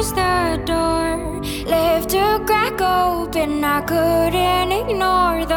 closed the door, left a crack open. I couldn't ignore